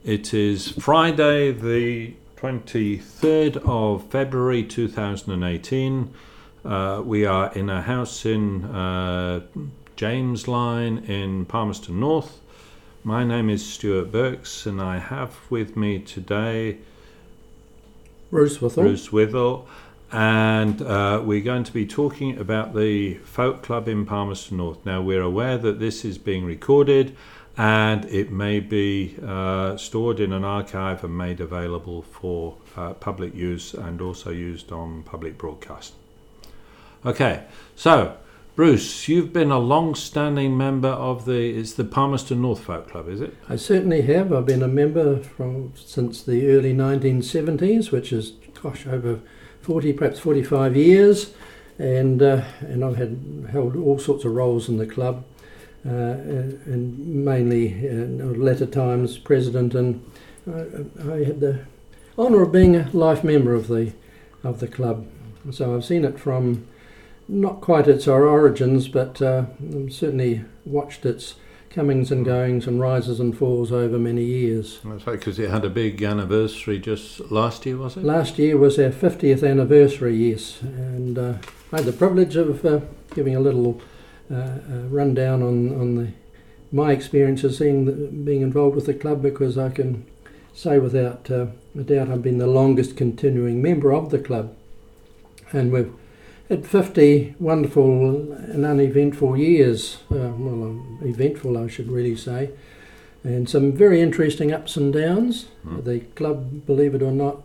It is Friday the 23rd of February 2018. We are in a house in James Line in Palmerston North. My name is Stuart Burks and I have with me today Bruce Withell, and we're going to be talking about the Folk Club in Palmerston North. Now, we're aware that this is being recorded and it may be stored in an archive and made available for public use and also used on public broadcast. Okay, so Bruce, you've been a long-standing member of it's the Palmerston North Folk Club, is it? I certainly have. I've been a member since the early 1970s, which is, over 40, perhaps 45 years, and I've held all sorts of roles in the club, and mainly latter times president, and I had the honour of being a life member of the club. So I've seen it from not quite its origins, but certainly watched its comings and goings and rises and falls over many years. That's right, because it had a big anniversary just last year, was it? Last year was our 50th anniversary, yes, and I had the privilege of giving a little rundown on my experiences being involved with the club, because I can say without a doubt I've been the longest continuing member of the club, and we've had 50 wonderful and uneventful years, eventful I should really say, and some very interesting ups and downs. The club, believe it or not,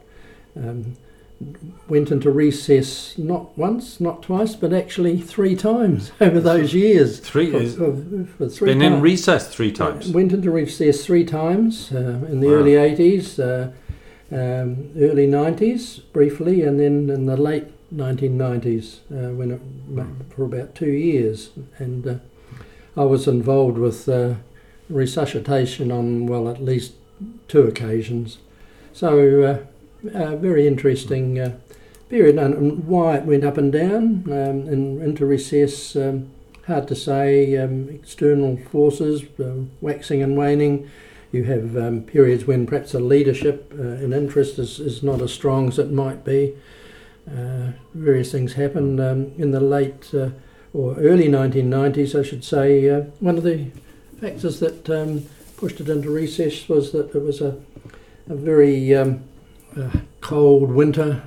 went into recess not once, not twice, but actually 3 times over those years. Been in recess 3 times? Went into recess 3 times, in the early 80s, early 90s briefly, and then in the late 1990s, for about 2 years, and I was involved with resuscitation on at least 2 occasions. So a very interesting period, and why it went up and down and into recess, hard to say. External forces waxing and waning. You have periods when perhaps the leadership and interest is not as strong as it might be. Various things happened in the late or early 1990s, I should say. One of the factors that pushed it into recess was that it was a very cold winter.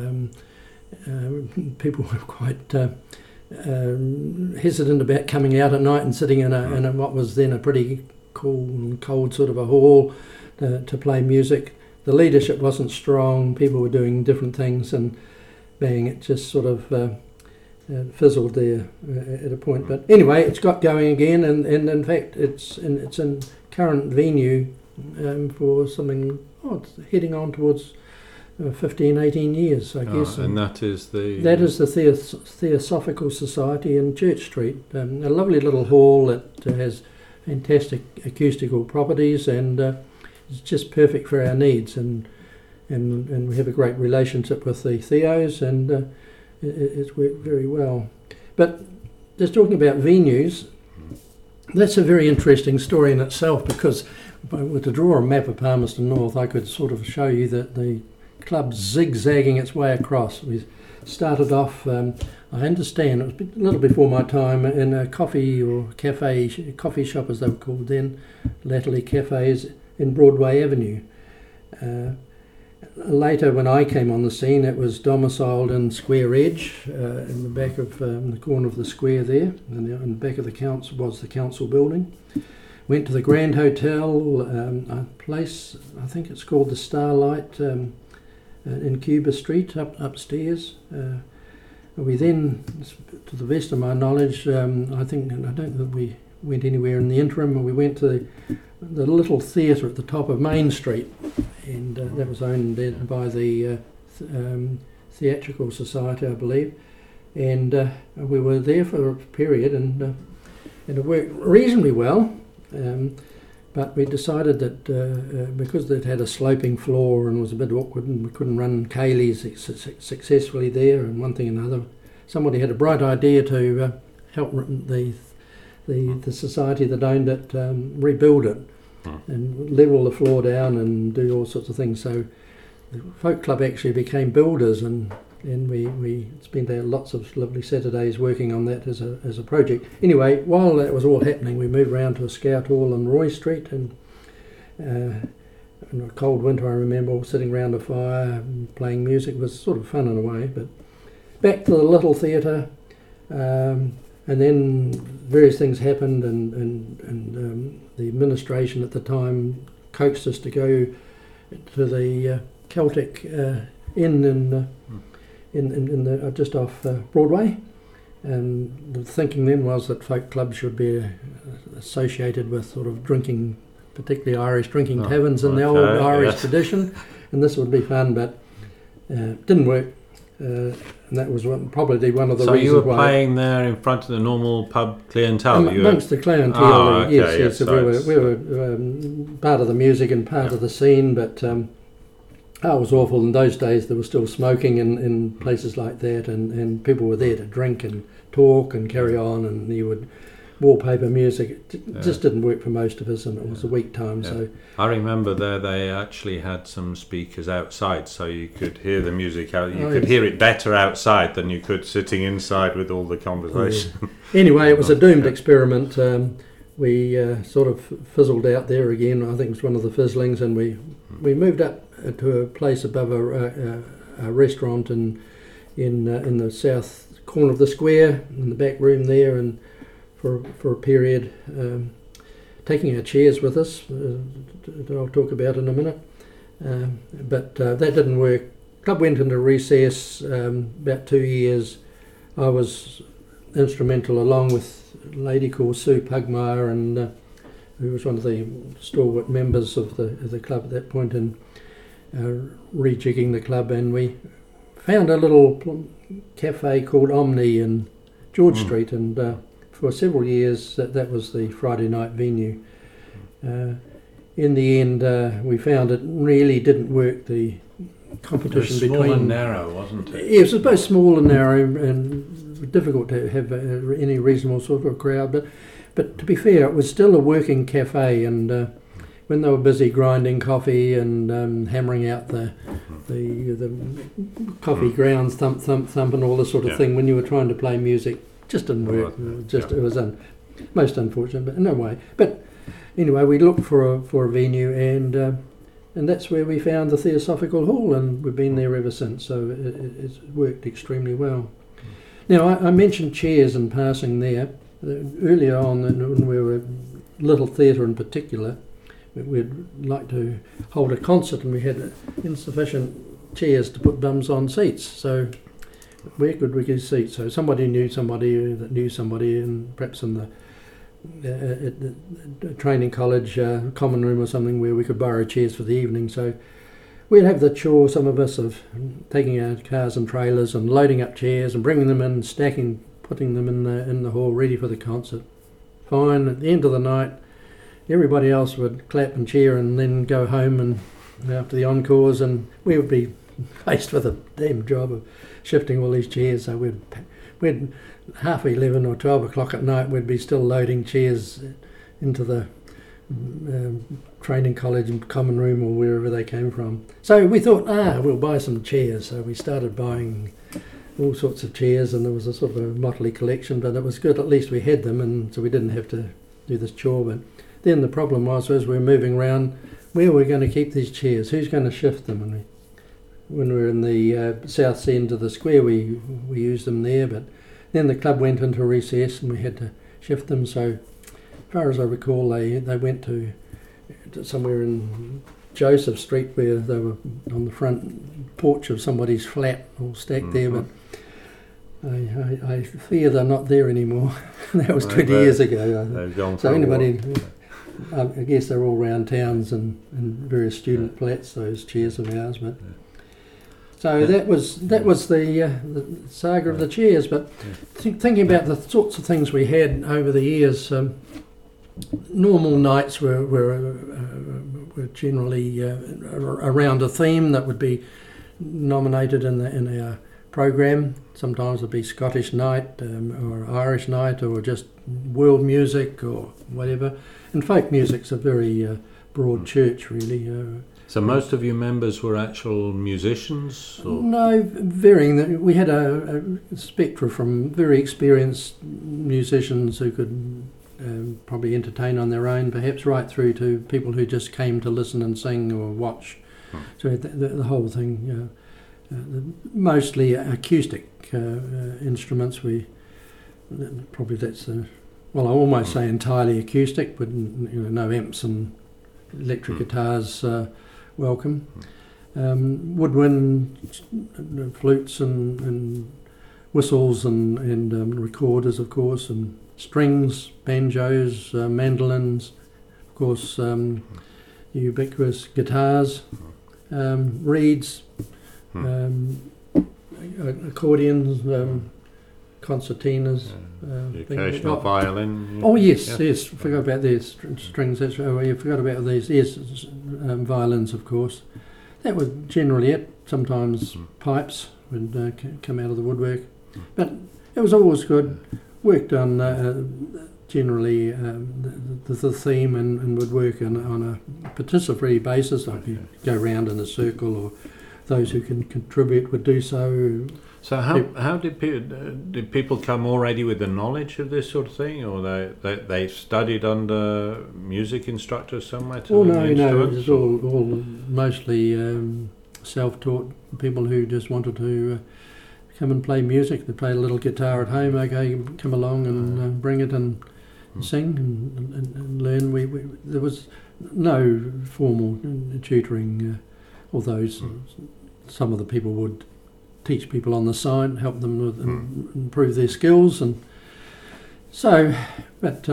People were quite hesitant about coming out at night and sitting in what was then a pretty cool and cold sort of a hall to play music. The leadership wasn't strong. People were doing different things, and it just sort of fizzled there at a point. But anyway, it's got going again, and in fact it's in current venue for something it's heading on towards 15, 18 years, I guess. And that is the Theosophical Society in Church Street, a lovely little hall that has fantastic acoustical properties, and it's just perfect for our needs, and we have a great relationship with the Theos, and it's worked very well. But just talking about venues, that's a very interesting story in itself, because if I were to draw a map of Palmerston North, I could sort of show you that the club's zigzagging its way across. We started off, I understand, it was a little before my time, in a coffee shop as they were called then, latterly cafes, in Broadway Avenue. Later, when I came on the scene, it was domiciled in Square Edge, in the back of the corner of the square there, and in the back of the council was the council building. Went to the Grand Hotel, a place, I think it's called the Starlight, in Cuba Street, upstairs. We then, to the best of my knowledge, I don't think we went anywhere in the interim. We went to the little theatre at the top of Main Street, and that was owned by the Theatrical Society, I believe, and we were there for a period, and it worked reasonably well, but we decided that because it had a sloping floor and was a bit awkward and we couldn't run Kayleys successfully there, and one thing and another, somebody had a bright idea to help the society that owned it rebuild it. and level the floor down and do all sorts of things. So the folk club actually became builders, and we spent lots of lovely Saturdays working on that as a project. Anyway, while that was all happening, we moved around to a scout hall on Roy Street, and in a cold winter I remember sitting round a fire playing music. It was sort of fun in a way. But back to the little theatre, and then various things happened, and the administration at the time coaxed us to go to the Celtic Inn in the just off Broadway, and the thinking then was that folk clubs should be associated with sort of drinking, particularly Irish drinking taverns in the old Irish tradition, and this would be fun, but didn't work, and that was probably one of the reasons why. So you were playing there in front of the normal pub clientele? Amongst the clientele, yes. So we were part of the music and part of the scene, but it was awful. In those days there was still smoking in places like that, and people were there to drink and talk and carry on, and you would wallpaper music. It just didn't work for most of us, and it was a weak time. Yeah. So I remember they actually had some speakers outside, so you could hear the music out. You could hear it better outside than you could sitting inside with all the conversation. Yeah. Anyway, it was a doomed experiment. We sort of fizzled out there again. I think it was one of the fizzlings, and we moved up to a place above a restaurant in the south corner of the square, in the back room there, and for a period, taking our chairs with us, that I'll talk about in a minute. But that didn't work. Club went into recess about 2 years. I was instrumental, along with a lady called Sue Pugmire, and who was one of the stalwart members of the club at that point, in rejigging the club, and we found a little cafe called Omni in George Street, and for several years that was the Friday night venue. In the end, we found it really didn't work. The competition between... Small and narrow, wasn't it? Yeah, it was both small and narrow, and difficult to have any reasonable sort of crowd. But to be fair, it was still a working cafe, and when they were busy grinding coffee and hammering out the coffee grounds, thump, thump, thump, and all this sort of thing, when you were trying to play music, just didn't work. It was most unfortunate, but no way. But anyway, we looked for a venue, and that's where we found the Theosophical Hall, and we've been there ever since. So it's worked extremely well. Now, I mentioned chairs in passing there. Earlier on, when we were Little Theatre in particular, we'd like to hold a concert, and we had insufficient chairs to put bums on seats. So where could we get seats? So somebody knew somebody that knew somebody, and perhaps in the training college common room or something, where we could borrow chairs for the evening. So we'd have the chore, some of us, of taking our cars and trailers and loading up chairs and bringing them in, stacking, putting them in the hall ready for the concert. Fine. At the end of the night, everybody else would clap and cheer and then go home, and after the encores, and we would be faced with a damn job of shifting all these chairs. So we'd 11:30 or 12 o'clock at night, we'd be still loading chairs into the training college and common room, or wherever they came from. So we thought, we'll buy some chairs. So we started buying all sorts of chairs, and there was a sort of a motley collection, but it was good. At least we had them, and so we didn't have to do this chore. But then the problem was, as we were moving around, where were we going to keep these chairs? Who's going to shift them? And when we were in the south end of the square, we used them there, but then the club went into recess and we had to shift them. So as far as I recall, they went to somewhere in Joseph Street, where they were on the front porch of somebody's flat, all stacked there, but I fear they're not there anymore. That was 20 years ago. They've gone so anybody, I guess they're all around towns and various student flats, those chairs of ours. But so that was the saga of the chairs. But thinking about the sorts of things we had over the years, normal nights were generally around a theme that would be nominated in our program. Sometimes it'll be Scottish night or Irish night or just world music or whatever. And folk music's a very broad church, really. So most of your members were actual musicians? Or? No, varying. We had a spectra from very experienced musicians who could probably entertain on their own, perhaps, right through to people who just came to listen and sing or watch. So the whole thing, mostly acoustic instruments. Probably that's I almost say entirely acoustic, but no amps and electric guitars welcome. Woodwind, flutes and whistles and recorders, of course, and strings, banjos, mandolins, of course, ubiquitous guitars, reeds, accordions, concertinas. The occasional violin. Oh yes, forgot about these strings. You forgot about these. Yes, violins, of course. That was generally it. Sometimes pipes would come out of the woodwork, but it was always good. Worked on generally the theme and would work on a participatory basis. Like you go round in a circle, or those who can contribute would do so. So how did people come already with the knowledge of this sort of thing, or they studied under music instructors somewhere? No, it's all mostly self-taught people who just wanted to come and play music. They play a little guitar at home. Okay, come along and bring it and sing and learn. There was no formal tutoring, although some of the people would teach people on the side, help them with improve their skills, and so. But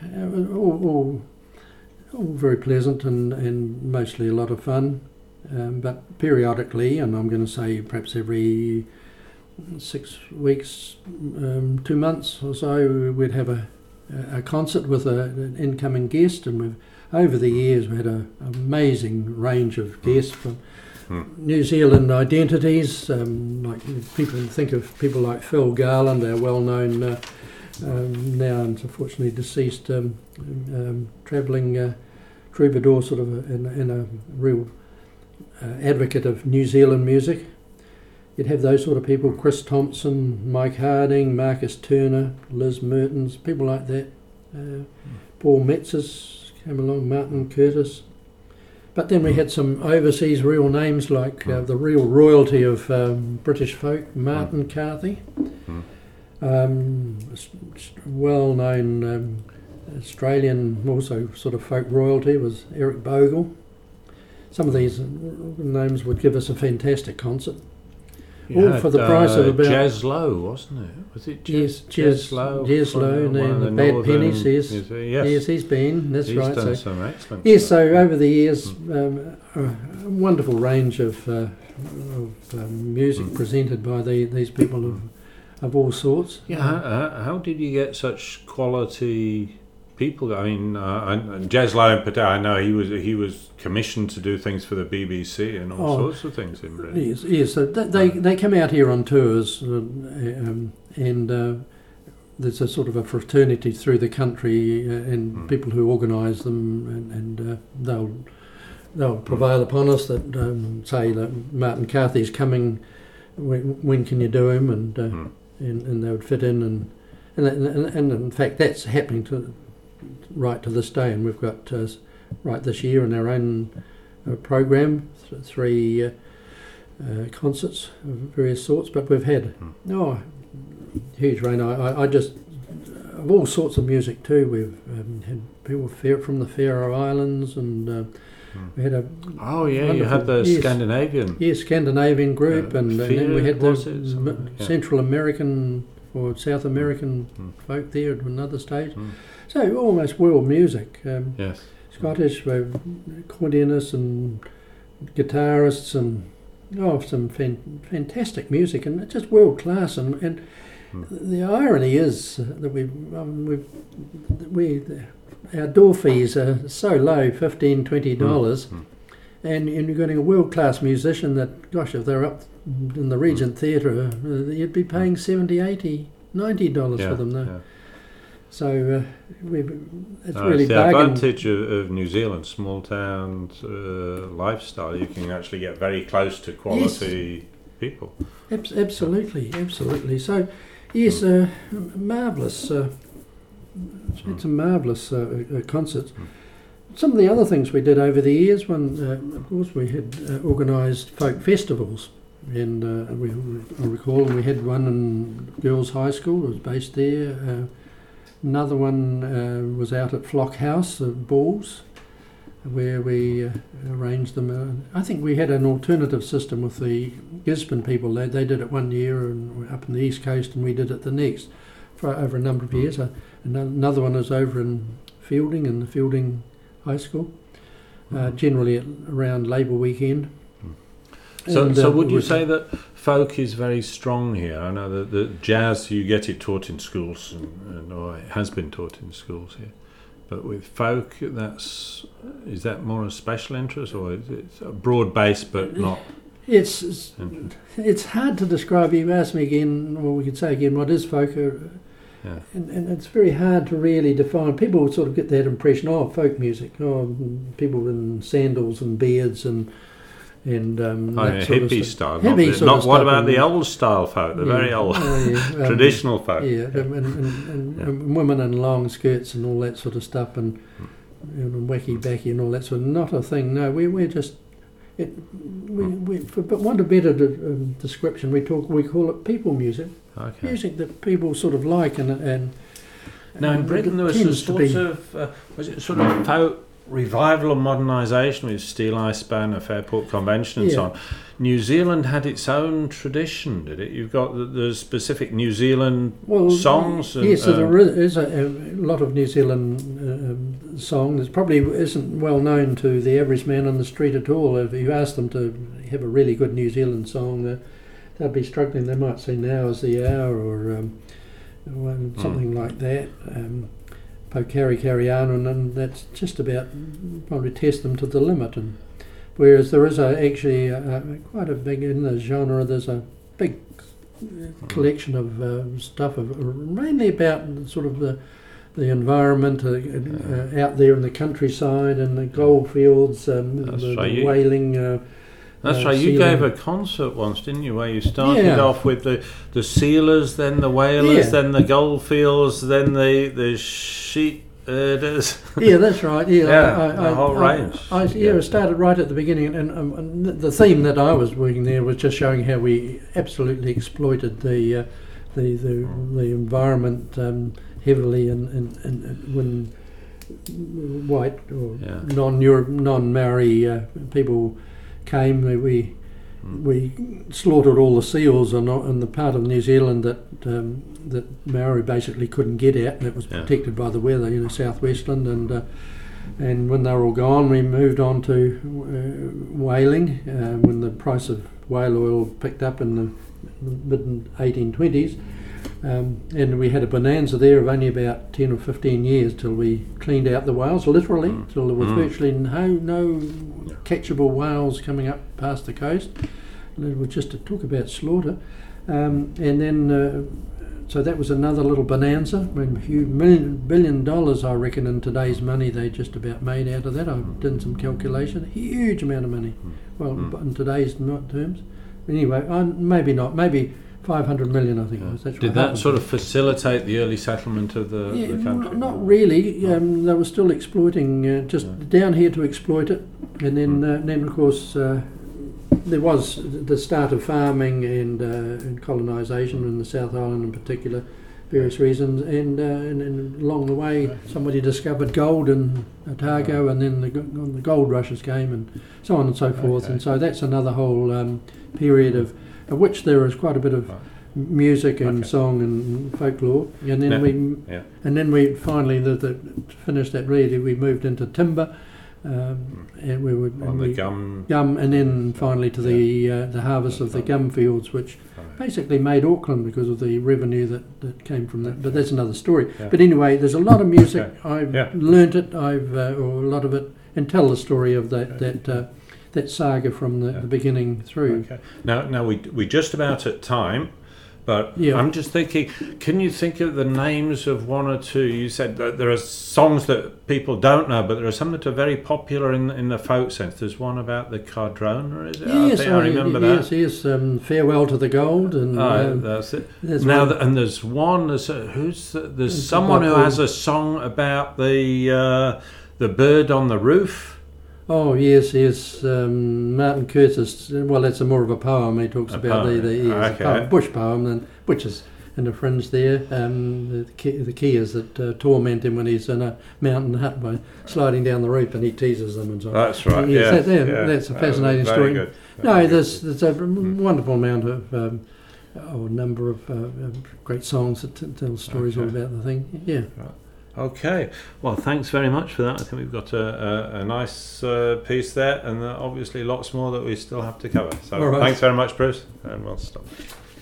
all very pleasant and mostly a lot of fun. But periodically, and I'm going to say perhaps every 6 weeks, 2 months or so, we'd have a concert with an incoming guest, and over the years we had an amazing range of guests from New Zealand identities, like people think of people like Phil Garland, our well-known, now unfortunately deceased, travelling troubadour, sort of, and a real advocate of New Zealand music. You'd have those sort of people: Chris Thompson, Mike Harding, Marcus Turner, Liz Mertens, people like that. Paul Metzes came along, Martin Curtis. But then we had some overseas real names like the real royalty of British folk, Martin Carthy. Well-known Australian, also sort of folk royalty, was Eric Bogle. Some of these names would give us a fantastic concert. All for the price of about... Jazz Lowe, wasn't it? Was it Jazz Lowe? Jazz Lowe, and the Bad Pennies, yes. Yes, he's been, that's he's right. Done some excellent yes, stuff. so over the years, a wonderful range of music presented by these people of all sorts. Yeah, how did you get such quality people? I mean, Jazz Lowe in particular, I know he was commissioned to do things for the BBC and all sorts of things in Britain. Yes. So they come out here on tours, and there's a sort of a fraternity through the country, and people who organise them, and they'll prevail upon us that say that Martin Carthy's coming. When can you do him? And they would fit in, and in fact that's happening right to this day, and we've got right this year in our own program 3 concerts of various sorts, but we've had huge range. I just of all sorts of music too. We've had people from the Faroe Islands, and we had you had the Scandinavian Scandinavian group, and then we had the Central American or South American folk there at another stage. So almost world music. Yes. Scottish accordionists and guitarists, and some fantastic music, and just world class. And the irony is that our door fees are so low, $15, $20, and you're getting a world-class musician that, gosh, if they're up in the Regent Theatre, you'd be paying $70, $80, $90 for them though. Yeah. So it's No, really it's the bargain. advantage of New Zealand, small town lifestyle. You can actually get very close to quality people. Absolutely. So, yes, marvellous. It's a marvellous concert. Some of the other things we did over the years, of course, we had organised folk festivals. And I recall we had one in Girls' High School, it was based there. Another one was out at Flock House, balls, where we arranged them. I think we had an alternative system with the Gisborne people. They did it one year and up in the East Coast, and we did it the next for over a number of years. Another one was over in Fielding, in the Fielding High School, generally around Labour weekend. So would you say that folk is very strong here? I know that the jazz, you get it taught in schools, or it has been taught in schools here. But with folk, is that more a special interest, or is it a broad base but not? It's hard to describe. You asked me again, or we could say again, what is folk? Yeah. And it's very hard to really define. People sort of get that impression, folk music, people in sandals and beards and that sort hippie of style. Hippie What about the old style folk, the very old traditional folk? Yeah, and women in long skirts and all that sort of stuff, and wacky backy and all that sort of. Not a thing. No, we're just. For want of better description, we call it people music. Okay. Music that people sort of like, and now in Britain there was a sort of was it sort of folk revival or modernisation with Steel Ice Band, a Fairport Convention and so on. New Zealand had its own tradition, did it? You've got the specific New Zealand songs. Yes, there is a lot of New Zealand songs. It probably isn't well known to the average man on the street at all. If you ask them to have a really good New Zealand song, they'll be struggling. They might say Now Is the Hour or something like that. Pokari Kariana, and that's just about probably test them to the limit. And whereas there is actually quite a big, in the genre, there's a big collection of stuff mainly about sort of the environment out there in the countryside and the goldfields, the whaling. That's right. You gave a concert once, didn't you? Where you started off with the sealers, then the whalers, then the goldfields, then the sheep herders. Yeah, that's right. Yeah, the whole range. I started right at the beginning, and the theme that I was working there was just showing how we absolutely exploited the environment heavily, and when white or non-Maori people came, we slaughtered all the seals in the part of New Zealand that Maori basically couldn't get at, and it was protected by the weather, southwestland, and when they were all gone, we moved on to whaling when the price of whale oil picked up in the mid 1820s, and we had a bonanza there of only about 10 or 15 years till we cleaned out the whales, literally, till there was virtually no catchable whales coming up past the coast. And it was just to talk about slaughter. And then, so that was another little bonanza. $1 billion, I reckon, in today's money, they just about made out of that. I did some calculation. Huge amount of money. Well, in today's terms. Anyway, maybe not. Maybe 500 million, I think it was. That's Did that sort of facilitate the early settlement of the country? Not really. They were still exploiting, just down here to exploit it. And then of course, there was the start of farming and colonisation in the South Island in particular, various reasons. And along the way, somebody discovered gold in Otago, and then the gold rushes came, and so on and so forth. And so that's another whole period of which there is quite a bit of music and song and folklore, and then we finally finished that. Really, we moved into timber, and we would gum, and then finally to the harvest of the gum fields, which basically made Auckland because of the revenue that came from that. But that's another story. But anyway, there's a lot of music. I've learnt it. Or a lot of it, and tell the story of that that saga from the beginning through. Okay. Now we just about at time, but Yeah. I'm just thinking, can you think of the names of one or two? You said that there are songs that people don't know, but there are some that are very popular in the folk sense. There's one about the Cardrona, is it? Yes, I remember that. Yes, Farewell to the Gold, and That's it. there's Now, one- and there's one. There's It's someone who about has a song about the bird on the roof. Oh yes, Martin Curtis. Well, that's more of a poem. He talks about poem, the okay. bush poem, and which is in the fringe there. The Keas that torment him when he's in a mountain hut by sliding down the roof, and he teases them and so on. That's right. Yes, Yeah, that's a fascinating very story. Good. No, Very good. there's a wonderful amount of number of great songs that tell stories all Okay. about the thing. Yeah. Okay, well, thanks very much for that. I think we've got a nice piece there, and obviously lots more that we still have to cover. So All right. thanks very much, Bruce, and we'll stop.